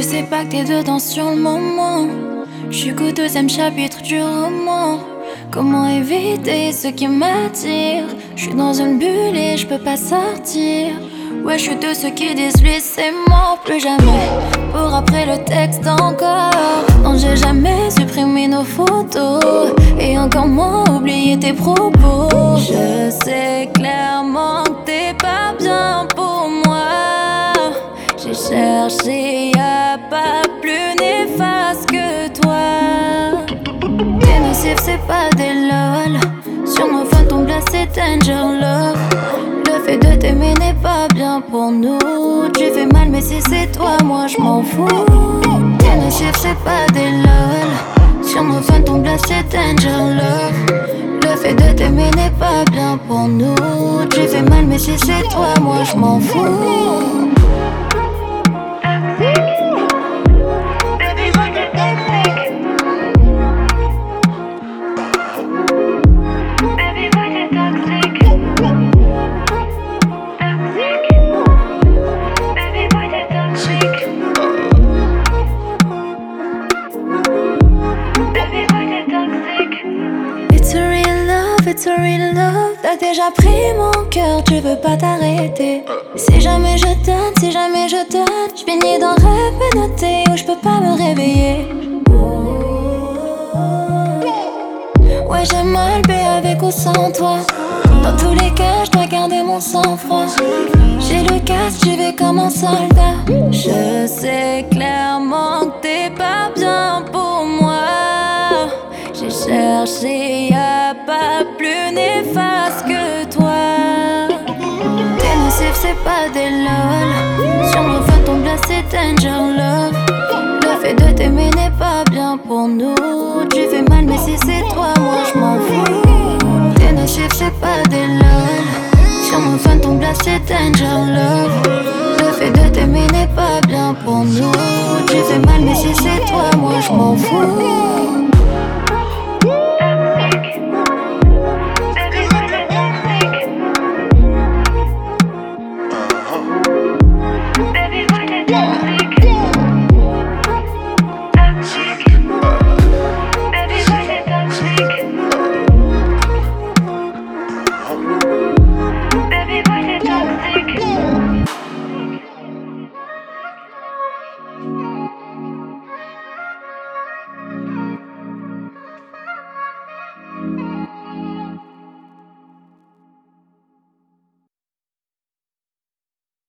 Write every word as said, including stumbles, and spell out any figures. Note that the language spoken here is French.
sais pas que t'es dedans sur le moment. J'suis qu'au deuxième chapitre du roman. Comment éviter ce qui m'attire? J'suis dans une bulle et j'peux pas sortir. Ouais, j'suis de ceux qui disent lui c'est mort, plus jamais. Pour après le texte encore. Non, j'ai jamais supprimé nos photos. Et encore moins oublié tes propos. Je sais clairement que t'es pas bien pour moi. J'ai cherché, y'a pas plus néfaste que toi. T'es nocif, c'est pas des lol. Sur nos fins tombe là, c'est danger love. Le fait de t'aimer n'est pas bien pour nous. Tu fais mal mais si c'est toi, moi je m'en fous. T'es nocif, c'est pas des lol. Sur nos fins tombe là, c'est danger love. Le fait de t'aimer n'est pas bien pour nous. Tu fais mal mais si c'est toi, moi je m'en fous. It's a real love, t'as déjà pris mon cœur, tu veux pas t'arrêter. Si jamais je donne, si jamais je donne, j'finis dans rêve menotté où j'peux pas me réveiller. Ouais, j'ai mal, bé avec ou sans toi. Dans tous les cas, j'dois garder mon sang-froid. J'ai le casque, j'y vais comme un soldat. Je sais clairement que t'es pas bien pour moi. J'ai cherché, y'a pas plus néfaste que toi. T'es nocif, c'est pas des lol. Sur nos fins tombe là, c'est danger love. Le fait de t'aimer n'est pas bien pour nous. Tu fais mal mais si c'est toi, moi je m'en fous. T'es nocif, c'est pas des lol. Sur nos fins tombe là, c'est danger love. Le fait de t'aimer n'est pas bien pour nous. Tu fais mal mais si c'est toi, moi je m'en fous.